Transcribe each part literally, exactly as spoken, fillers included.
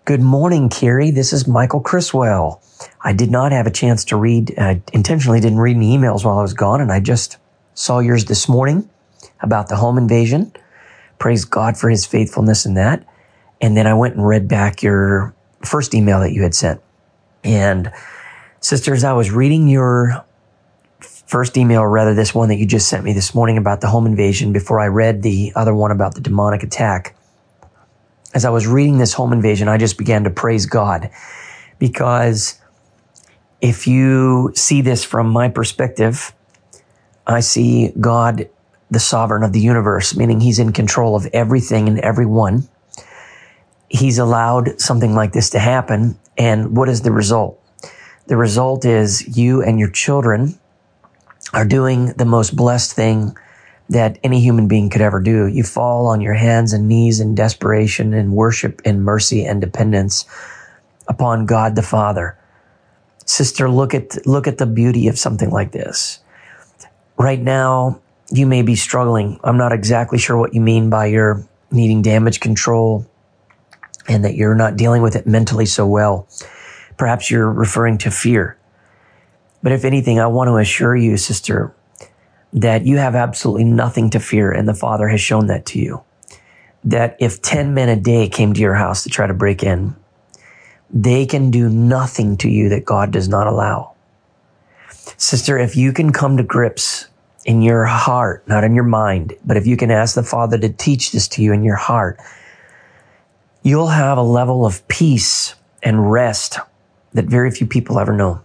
Good morning, Carrie. This is Michael Criswell. I did not have a chance to read, I intentionally didn't read any emails while I was gone, and I just saw yours this morning about the home invasion. Praise God for his faithfulness in that. And then I went and read back your first email that you had sent. And sisters, I was reading your first email, or rather this one that you just sent me this morning about the home invasion before I read the other one about the demonic attack. As I was reading this home invasion, I just began to praise God, because if you see this from my perspective, I see God, the sovereign of the universe, meaning he's in control of everything and everyone. He's allowed something like this to happen. And what is the result? The result is you and your children are doing the most blessed thing that any human being could ever do. You fall on your hands and knees in desperation and worship and mercy and dependence upon God the Father. Sister, look at, look at the beauty of something like this. Right now, you may be struggling. I'm not exactly sure what you mean by you're needing damage control and that you're not dealing with it mentally so well. Perhaps you're referring to fear. But if anything, I want to assure you, sister, that you have absolutely nothing to fear, and the Father has shown that to you. That if ten men a day came to your house to try to break in, they can do nothing to you that God does not allow. Sister, if you can come to grips in your heart, not in your mind, but if you can ask the Father to teach this to you in your heart, you'll have a level of peace and rest that very few people ever know.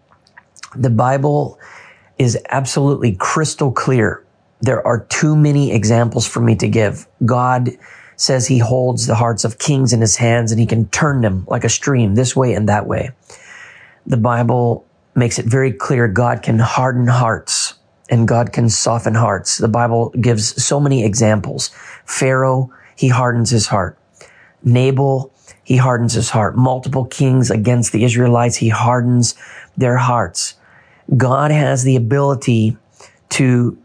The Bible is absolutely crystal clear. There are too many examples for me to give. God says he holds the hearts of kings in his hands and he can turn them like a stream this way and that way. The Bible makes it very clear God can harden hearts and God can soften hearts. The Bible gives so many examples. Pharaoh, he hardens his heart. Nabal, he hardens his heart. Multiple kings against the Israelites, he hardens their hearts. God has the ability to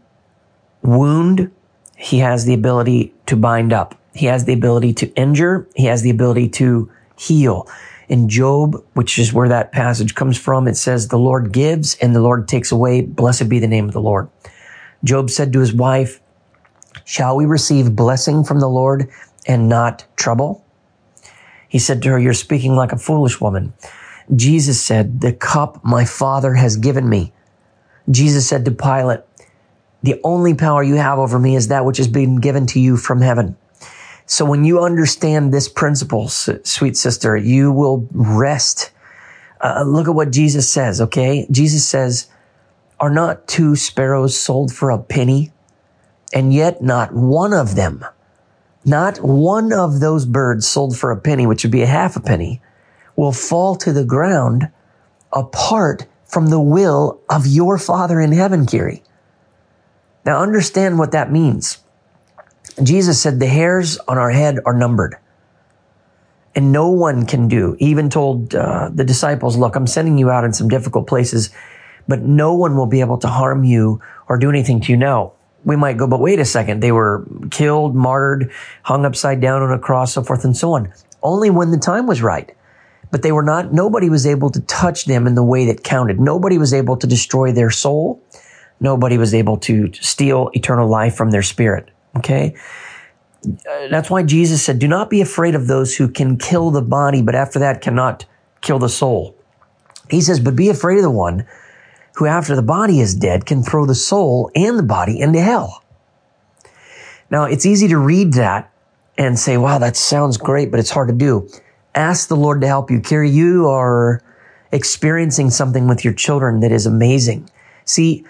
wound. He has the ability to bind up. He has the ability to injure. He has the ability to heal. In Job, which is where that passage comes from, it says, the Lord gives and the Lord takes away. Blessed be the name of the Lord. Job said to his wife, shall we receive blessing from the Lord and not trouble? He said to her, you're speaking like a foolish woman. Jesus said, the cup my Father has given me. Jesus said to Pilate, the only power you have over me is that which has been given to you from heaven. So when you understand this principle, sweet sister, you will rest. Uh, look at what Jesus says, okay? Jesus says, are not two sparrows sold for a penny? And yet not one of them, not one of those birds sold for a penny, which would be a half a penny, will fall to the ground apart from the will of your Father in heaven, Carrie. Now understand what that means. Jesus said the hairs on our head are numbered. And no one can do, he even told uh, the disciples, look, I'm sending you out in some difficult places, but no one will be able to harm you or do anything to you now. We might go, but wait a second, they were killed, martyred, hung upside down on a cross, so forth and so on. Only when the time was right. But they were not, nobody was able to touch them in the way that counted. Nobody was able to destroy their soul. Nobody was able to steal eternal life from their spirit. Okay? That's why Jesus said, do not be afraid of those who can kill the body, but after that cannot kill the soul. He says, but be afraid of the one who after the body is dead can throw the soul and the body into hell. Now, it's easy to read that and say, wow, that sounds great, but it's hard to do. Ask the Lord to help you. Carrie, you are experiencing something with your children that is amazing. See,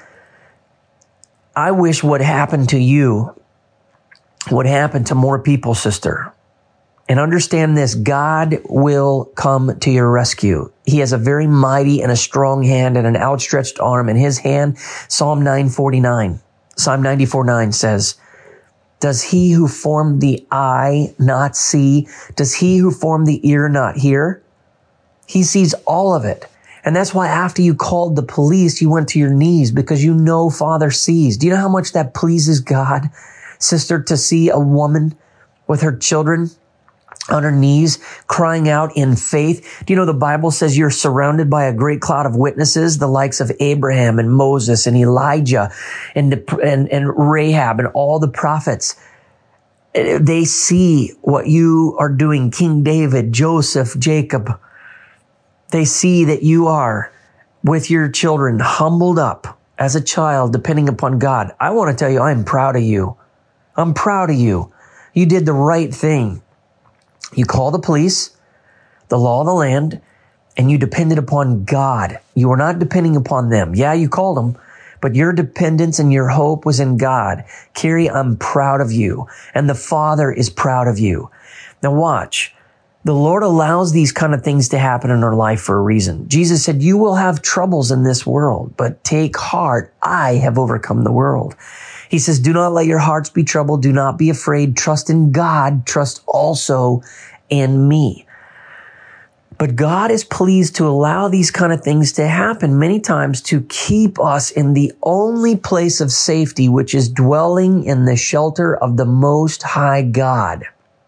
I wish what happened to you would happen to more people, sister. And understand this, God will come to your rescue. He has a very mighty and a strong hand and an outstretched arm. In his hand, Psalm nine forty-nine, Psalm ninety-four nine says, does he who formed the eye not see? Does he who formed the ear not hear? He sees all of it. And that's why after you called the police, you went to your knees because you know Father sees. Do you know how much that pleases God, sister, to see a woman with her children on her knees, crying out in faith. Do you know the Bible says you're surrounded by a great cloud of witnesses, the likes of Abraham and Moses and Elijah and, and, and Rahab and all the prophets. They see what you are doing, King David, Joseph, Jacob. They see that you are with your children humbled up as a child, depending upon God. I want to tell you, I'm proud of you. I'm proud of you. You did the right thing. You called the police, the law of the land, and you depended upon God. You were not depending upon them. Yeah, you called them, but your dependence and your hope was in God. Carrie, I'm proud of you, and the Father is proud of you. Now watch. The Lord allows these kind of things to happen in our life for a reason. Jesus said, you will have troubles in this world, but take heart. I have overcome the world. He says, do not let your hearts be troubled. Do not be afraid. Trust in God. Trust also in me. But God is pleased to allow these kind of things to happen many times to keep us in the only place of safety, which is dwelling in the shelter of the Most High God.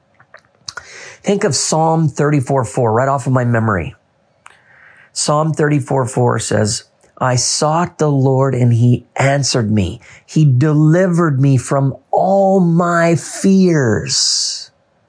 Think of Psalm thirty-four four right off of my memory. Psalm thirty-four four says, I sought the Lord and he answered me. He delivered me from all my fears.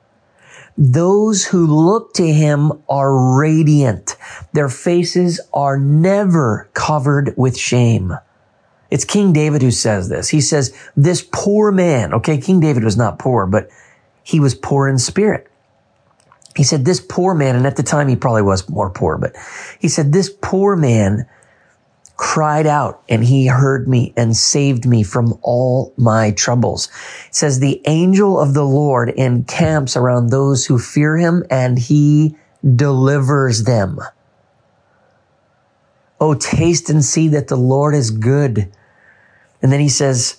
Those who look to him are radiant. Their faces are never covered with shame. It's King David who says this. He says, this poor man, okay, King David was not poor, but he was poor in spirit. He said, this poor man, and at the time he probably was more poor, but he said, this poor man cried out and he heard me and saved me from all my troubles. It says, the angel of the Lord encamps around those who fear him and he delivers them. Oh, taste and see that the Lord is good. And then he says,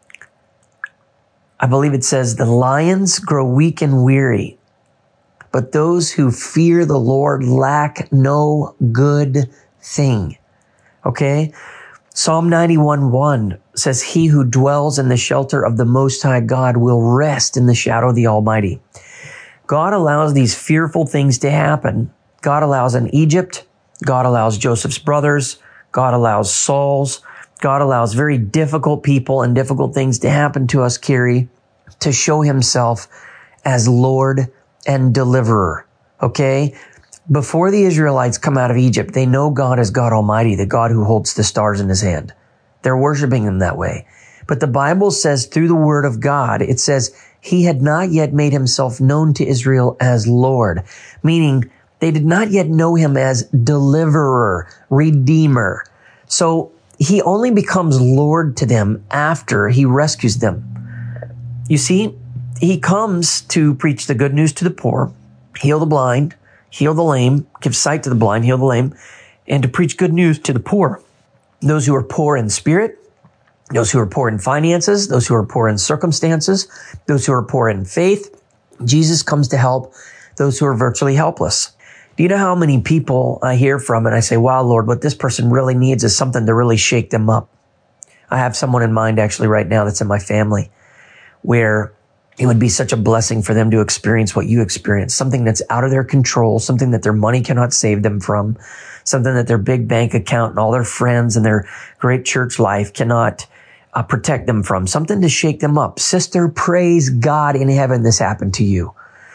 I believe it says, the lions grow weak and weary, but those who fear the Lord lack no good thing. Okay? Psalm ninety-one one says, he who dwells in the shelter of the Most High God will rest in the shadow of the Almighty. God allows these fearful things to happen. God allows in Egypt. God allows Joseph's brothers. God allows Saul's. God allows very difficult people and difficult things to happen to us, Carrie, to show himself as Lord and deliverer. Okay? Before the Israelites come out of Egypt, they know God is God Almighty, the God who holds the stars in his hand. They're worshiping him that way. But the Bible says through the word of God, it says he had not yet made himself known to Israel as Lord, meaning they did not yet know him as deliverer, redeemer. So he only becomes Lord to them after he rescues them. You see, he comes to preach the good news to the poor, heal the blind, heal the lame, give sight to the blind, heal the lame, and to preach good news to the poor. Those who are poor in spirit, those who are poor in finances, those who are poor in circumstances, those who are poor in faith. Jesus comes to help those who are virtually helpless. Do you know how many people I hear from and I say, wow, Lord, what this person really needs is something to really shake them up. I have someone in mind actually right now that's in my family where it would be such a blessing for them to experience what you experience, something that's out of their control, something that their money cannot save them from, something that their big bank account and all their friends and their great church life cannot uh, protect them from, something to shake them up. Sister, praise God in heaven this happened to you.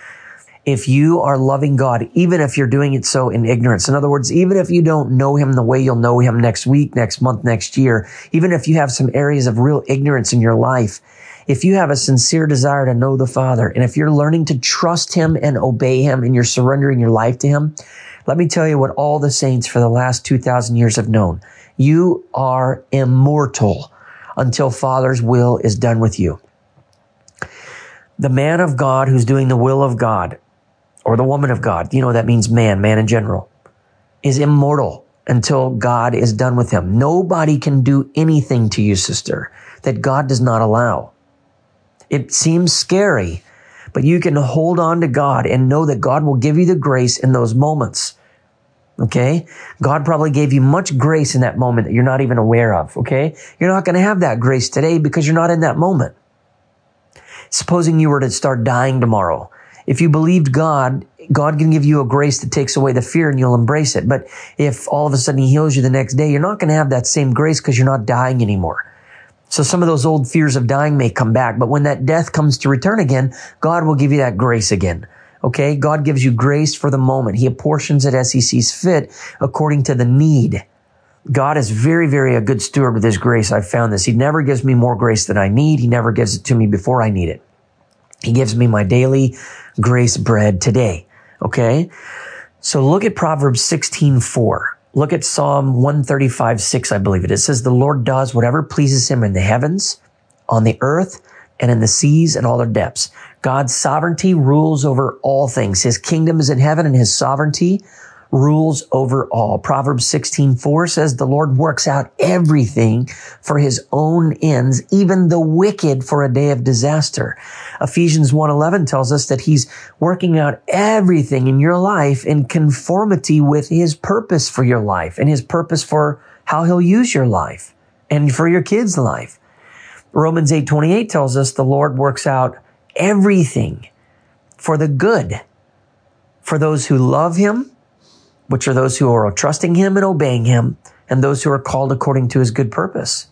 If you are loving God, even if you're doing it so in ignorance, in other words, even if you don't know him the way you'll know him next week, next month, next year, even if you have some areas of real ignorance in your life, if you have a sincere desire to know the Father, and if you're learning to trust him and obey him and you're surrendering your life to him, let me tell you what all the saints for the last two thousand years have known. You are immortal until Father's will is done with you. The man of God who's doing the will of God, or the woman of God, you know, that means man, man in general, is immortal until God is done with him. Nobody can do anything to you, sister, that God does not allow. It seems scary, but you can hold on to God and know that God will give you the grace in those moments. Okay? God probably gave you much grace in that moment that you're not even aware of. Okay? You're not going to have that grace today because you're not in that moment. Supposing you were to start dying tomorrow If you believed God, God can give you a grace that takes away the fear and you'll embrace it. But if all of a sudden he heals you the next day, you're not going to have that same grace because you're not dying anymore. So some of those old fears of dying may come back, but when that death comes to return again, God will give you that grace again. Okay? God gives you grace for the moment. He apportions it as he sees fit according to the need. God is very, very a good steward with his grace. I've found this. He never gives me more grace than I need. He never gives it to me before I need it. He gives me my daily grace bread today. Okay? So look at Proverbs sixteen four. Look at Psalm one thirty-five six, I believe it. It says, the Lord does whatever pleases him in the heavens, on the earth, and in the seas and all their depths. God's sovereignty rules over all things. His kingdom is in heaven and his sovereignty rules over all. Proverbs sixteen four says, the Lord works out everything for his own ends, even the wicked for a day of disaster. Ephesians one eleven tells us that he's working out everything in your life in conformity with his purpose for your life and his purpose for how he'll use your life and for your kids' life. Romans eight twenty-eight tells us the Lord works out everything for the good for those who love him, which are those who are trusting him and obeying him, and those who are called according to his good purpose.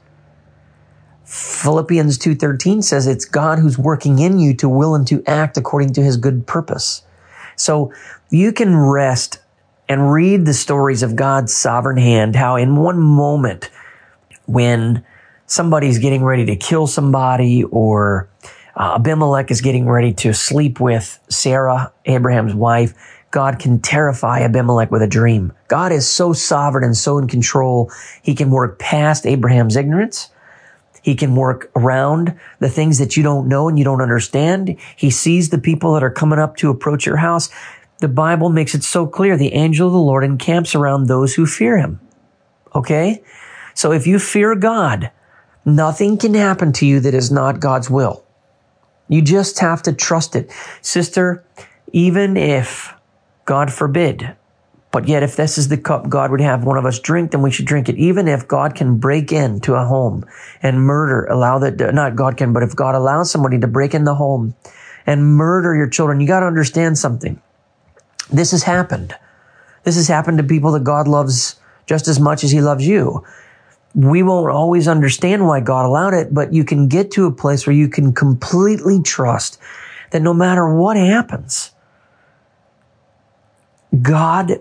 Philippians two thirteen says it's God who's working in you to will and to act according to his good purpose. So you can rest and read the stories of God's sovereign hand, how in one moment when somebody's getting ready to kill somebody, or uh, Abimelech is getting ready to sleep with Sarah, Abraham's wife, God can terrify Abimelech with a dream. God is so sovereign and so in control, he can work past Abraham's ignorance. He can work around the things that you don't know and you don't understand. He sees the people that are coming up to approach your house. The Bible makes it so clear. The angel of the Lord encamps around those who fear him. Okay? So if you fear God, nothing can happen to you that is not God's will. You just have to trust it. Sister, even if, God forbid, but yet if this is the cup God would have one of us drink, then we should drink it. Even if God can break into a home and murder, allow that, not God can, but if God allows somebody to break in the home and murder your children, you got to understand something. This has happened. This has happened to people that God loves just as much as he loves you. We won't always understand why God allowed it, but you can get to a place where you can completely trust that no matter what happens, God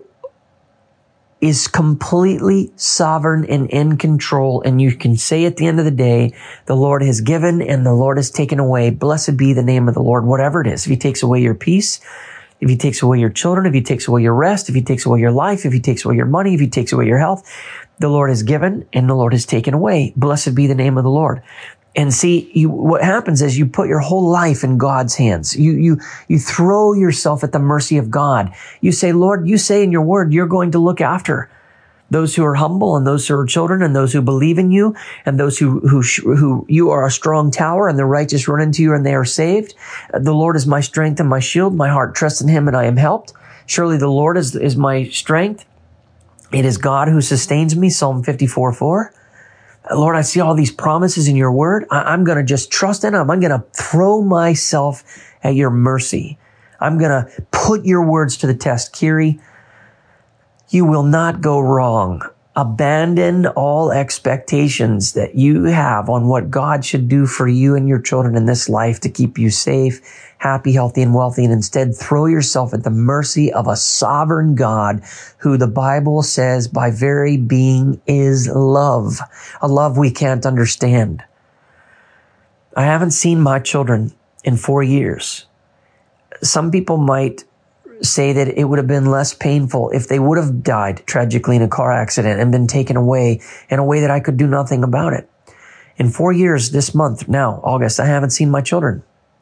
is completely sovereign and in control. And you can say at the end of the day, the Lord has given and the Lord has taken away. Blessed be the name of the Lord, whatever it is. If he takes away your peace, if he takes away your children, if he takes away your rest, if he takes away your life, if he takes away your money, if he takes away your health, the Lord has given and the Lord has taken away. Blessed be the name of the Lord. And see, you, what happens is you put your whole life in God's hands. You, you, you throw yourself at the mercy of God. You say, Lord, you say in your word, you're going to look after those who are humble and those who are children and those who believe in you and those who, who, who you are a strong tower and the righteous run into you and they are saved. The Lord is my strength and my shield. My heart trusts in him and I am helped. Surely the Lord is, is my strength. It is God who sustains me. Psalm fifty-four four. Lord, I see all these promises in your word. I, I'm going to just trust in them. I'm going to throw myself at your mercy. I'm going to put your words to the test. Kiri, you will not go wrong. Abandon all expectations that you have on what God should do for you and your children in this life to keep you safe, happy, healthy, and wealthy, and instead throw yourself at the mercy of a sovereign God who the Bible says by very being is love, a love we can't understand. I haven't seen my children in four years. Some people might say that it would have been less painful if they would have died tragically in a car accident and been taken away in a way that I could do nothing about it. In four years, this month, now, August, I haven't seen my children.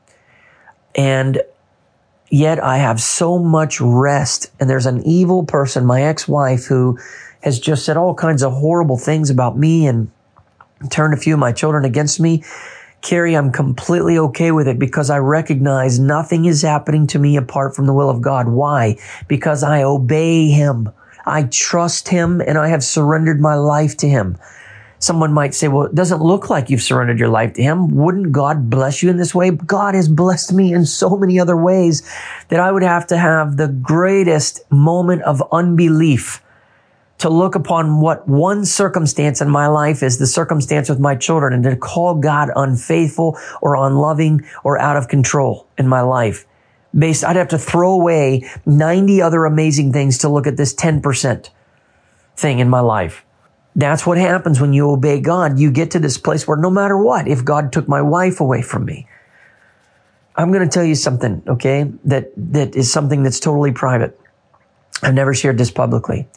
And yet I have so much rest. And there's an evil person, my ex-wife, who has just said all kinds of horrible things about me and turned a few of my children against me. Carrie, I'm completely okay with it because I recognize nothing is happening to me apart from the will of God. Why? Because I obey him. I trust him and I have surrendered my life to him. Someone might say, well, it doesn't look like you've surrendered your life to him. Wouldn't God bless you in this way? God has blessed me in so many other ways that I would have to have the greatest moment of unbelief to look upon what one circumstance in my life is the circumstance with my children and to call God unfaithful or unloving or out of control in my life. Based, I'd have to throw away ninety other amazing things to look at this ten percent thing in my life. That's what happens when you obey God. You get to this place where no matter what, if God took my wife away from me, I'm going to tell you something, okay, that, that is something that's totally private. I've never shared this publicly.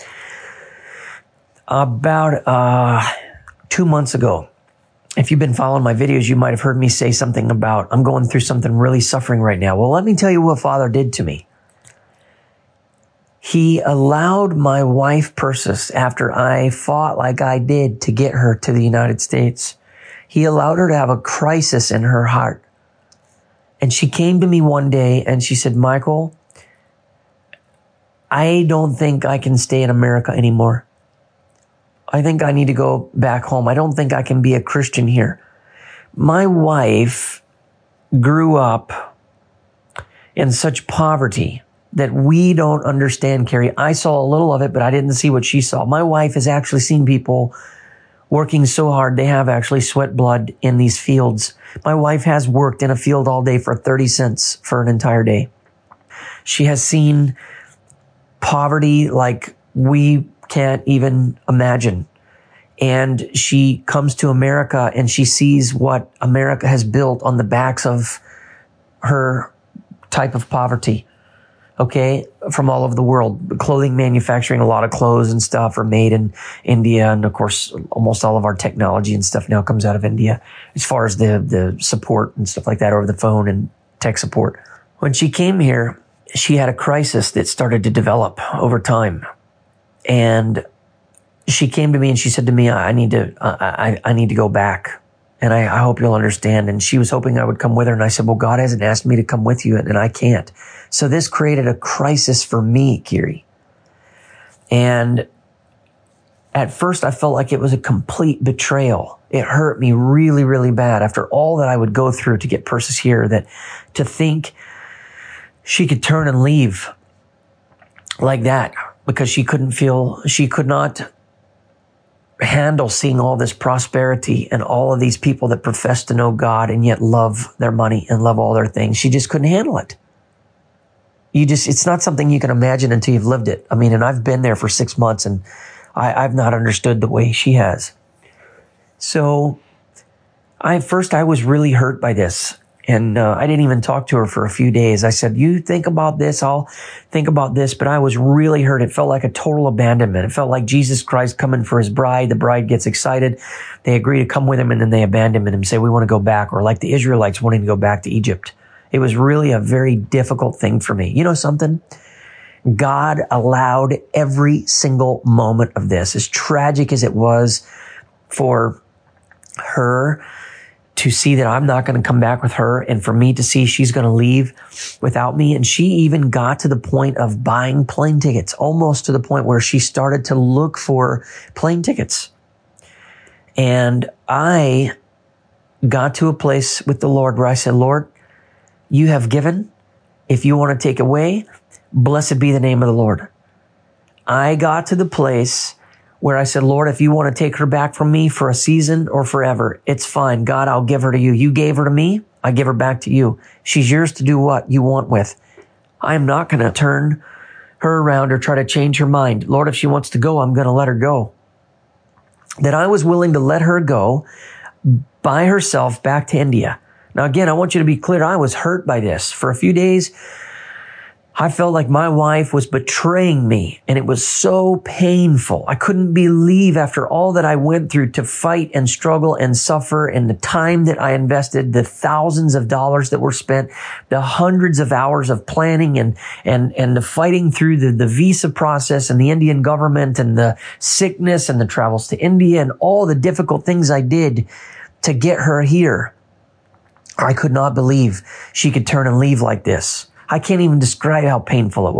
About uh, two months ago, if you've been following my videos, you might have heard me say something about, I'm going through something really suffering right now. Well, let me tell you what Father did to me. He allowed my wife, Persis, after I fought like I did to get her to the United States, he allowed her to have a crisis in her heart. And she came to me one day and she said, Michael, I don't think I can stay in America anymore. I think I need to go back home. I don't think I can be a Christian here. My wife grew up in such poverty that we don't understand, Carrie. I saw a little of it, but I didn't see what she saw. My wife has actually seen people working so hard, they have actually sweat blood in these fields. My wife has worked in a field all day for thirty cents for an entire day. She has seen poverty like we can't even imagine. And she comes to America and she sees what America has built on the backs of her type of poverty. Okay, from all over the world. Clothing manufacturing, a lot of clothes and stuff are made in India. And of course, almost all of our technology and stuff now comes out of India as far as the, the support and stuff like that over the phone and tech support. When she came here, she had a crisis that started to develop over time. And she came to me and she said to me, I need to, I, I need to go back. And I, I hope you'll understand. And she was hoping I would come with her. And I said, well, God hasn't asked me to come with you and I can't. So this created a crisis for me, Kiri. And at first I felt like it was a complete betrayal. It hurt me really, really bad after all that I would go through to get Persis here, that to think she could turn and leave like that because she couldn't feel, she could not handle seeing all this prosperity and all of these people that profess to know God and yet love their money and love all their things. She just couldn't handle it. You just, it's not something you can imagine until you've lived it. I mean, and I've been there for six months and I, I've not understood the way she has. So I, first I was really hurt by this. And uh, I didn't even talk to her for a few days. I said, you think about this, I'll think about this. But I was really hurt. It felt like a total abandonment. It felt like Jesus Christ coming for his bride. The bride gets excited. They agree to come with him and then they abandon him and say, we want to go back. Or like the Israelites wanting to go back to Egypt. It was really a very difficult thing for me. You know something? God allowed every single moment of this, as tragic as it was for her to see that I'm not going to come back with her and for me to see she's going to leave without me. And she even got to the point of buying plane tickets, almost to the point where she started to look for plane tickets. And I got to a place with the Lord where I said, Lord, you have given. If you want to take away, blessed be the name of the Lord. I got to the place where I said, Lord, if you want to take her back from me for a season or forever, it's fine. God, I'll give her to you. You gave her to me. I give her back to you. She's yours to do what you want with. I am not going to turn her around or try to change her mind. Lord, if she wants to go, I'm going to let her go. That I was willing to let her go by herself back to India. Now, again, I want you to be clear. I was hurt by this. For a few days, I felt like my wife was betraying me, and it was so painful. I couldn't believe after all that I went through to fight and struggle and suffer, and the time that I invested, the thousands of dollars that were spent, the hundreds of hours of planning and and and the fighting through the, the visa process and the Indian government and the sickness and the travels to India and all the difficult things I did to get her here. I could not believe she could turn and leave like this. I can't even describe how painful it was.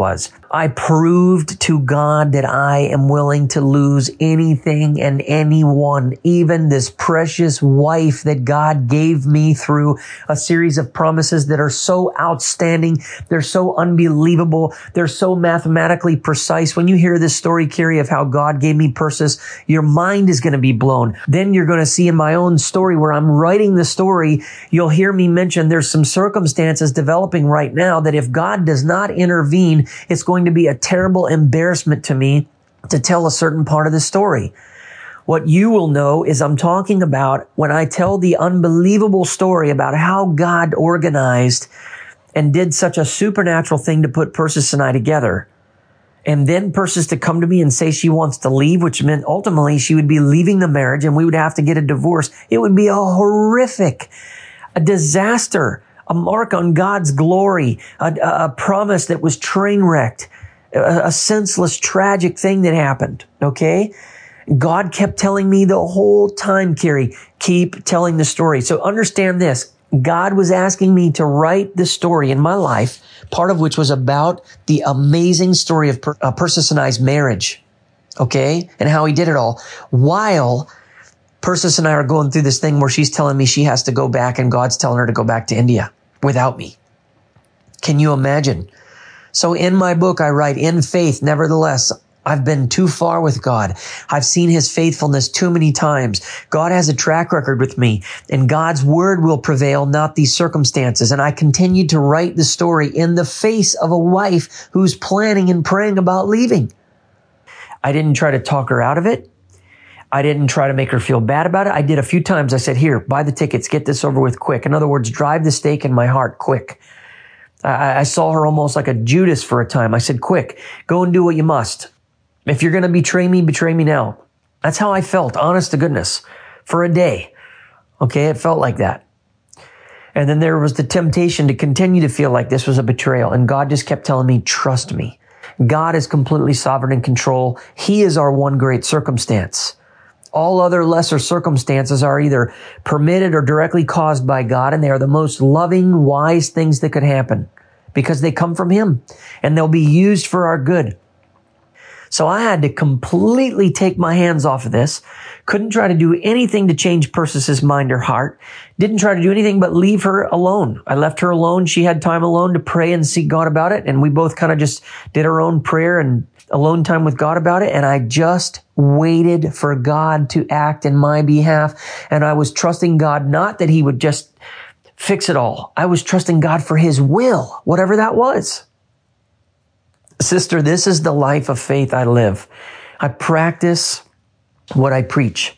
I proved to God that I am willing to lose anything and anyone, even this precious wife that God gave me through a series of promises that are so outstanding. They're so unbelievable. They're so mathematically precise. When you hear this story, Carrie, of how God gave me Persis, your mind is going to be blown. Then you're going to see in my own story where I'm writing the story, you'll hear me mention there's some circumstances developing right now that if God does not intervene, it's going to be a terrible embarrassment to me to tell a certain part of the story. What you will know is I'm talking about when I tell the unbelievable story about how God organized and did such a supernatural thing to put Persis and I together. And then Persis to come to me and say she wants to leave, which meant ultimately she would be leaving the marriage and we would have to get a divorce. It would be a horrific, a disaster, a mark on God's glory, a, a promise that was train wrecked. A senseless, tragic thing that happened, okay? God kept telling me the whole time, Carrie, keep telling the story. So understand this. God was asking me to write the story in my life, part of which was about the amazing story of per- uh, Persis and I's marriage, okay? And how he did it all. While Persis and I are going through this thing where she's telling me she has to go back and God's telling her to go back to India without me. Can you imagine? So in my book, I write, in faith, nevertheless, I've been too far with God. I've seen his faithfulness too many times. God has a track record with me, and God's word will prevail, not these circumstances. And I continued to write the story in the face of a wife who's planning and praying about leaving. I didn't try to talk her out of it. I didn't try to make her feel bad about it. I did a few times. I said, here, buy the tickets, get this over with quick. In other words, drive the stake in my heart quick. I, I saw her almost like a Judas for a time. I said, quick, go and do what you must. If you're going to betray me, betray me now. That's how I felt, honest to goodness, for a day. Okay, it felt like that. And then there was the temptation to continue to feel like this was a betrayal. And God just kept telling me, trust me. God is completely sovereign in control. He is our one great circumstance. All other lesser circumstances are either permitted or directly caused by God, and they are the most loving, wise things that could happen because they come from him and they'll be used for our good. So I had to completely take my hands off of this. Couldn't try to do anything to change Persis's mind or heart. Didn't try to do anything but leave her alone. I left her alone. She had time alone to pray and seek God about it. And we both kind of just did our own prayer and alone time with God about it. And I just waited for God to act in my behalf. And I was trusting God, not that he would just fix it all. I was trusting God for his will, whatever that was. Sister, this is the life of faith I live. I practice what I preach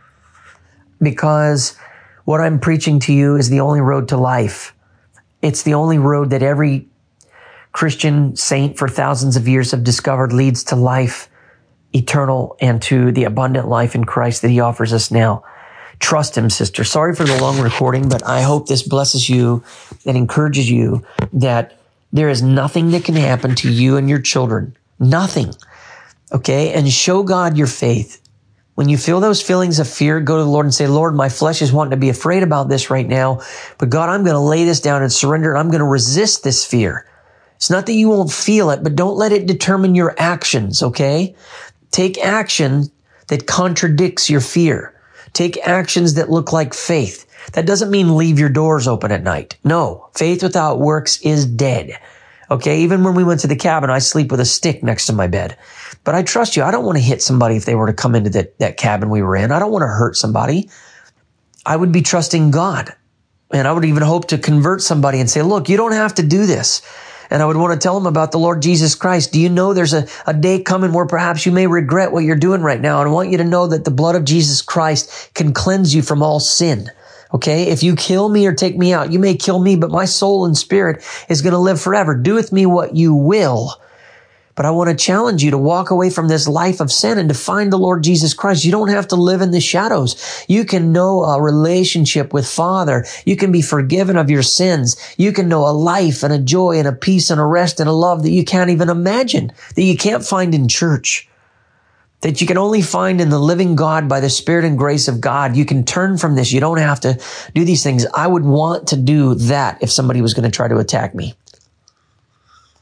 because what I'm preaching to you is the only road to life. It's the only road that every Christian saint for thousands of years have discovered leads to life eternal and to the abundant life in Christ that he offers us now. Trust him, sister. Sorry for the long recording, but I hope this blesses you and encourages you that there is nothing that can happen to you and your children. Nothing. Okay? And show God your faith. When you feel those feelings of fear, go to the Lord and say, Lord, my flesh is wanting to be afraid about this right now. But God, I'm going to lay this down and surrender. I'm going to resist this fear. It's not that you won't feel it, but don't let it determine your actions. Okay? Take action that contradicts your fear. Take actions that look like faith. That doesn't mean leave your doors open at night. No, faith without works is dead. Okay, even when we went to the cabin, I sleep with a stick next to my bed. But I trust you. I don't want to hit somebody if they were to come into that, that cabin we were in. I don't want to hurt somebody. I would be trusting God. And I would even hope to convert somebody and say, look, you don't have to do this. And I would want to tell them about the Lord Jesus Christ. Do you know there's a, a day coming where perhaps you may regret what you're doing right now? And I want you to know that the blood of Jesus Christ can cleanse you from all sin. Okay, if you kill me or take me out, you may kill me, but my soul and spirit is going to live forever. Do with me what you will. But I want to challenge you to walk away from this life of sin and to find the Lord Jesus Christ. You don't have to live in the shadows. You can know a relationship with Father. You can be forgiven of your sins. You can know a life and a joy and a peace and a rest and a love that you can't even imagine, that you can't find in church, that you can only find in the living God by the Spirit and grace of God. You can turn from this. You don't have to do these things. I would want to do that if somebody was going to try to attack me.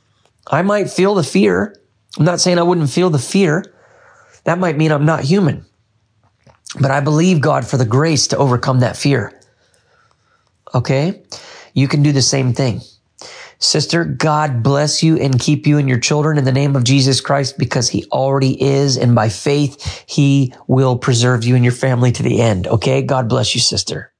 I might feel the fear. I'm not saying I wouldn't feel the fear. That might mean I'm not human. But I believe God for the grace to overcome that fear. Okay? You can do the same thing. Sister, God bless you and keep you and your children in the name of Jesus Christ, because he already is. And by faith, he will preserve you and your family to the end. Okay? God bless you, sister.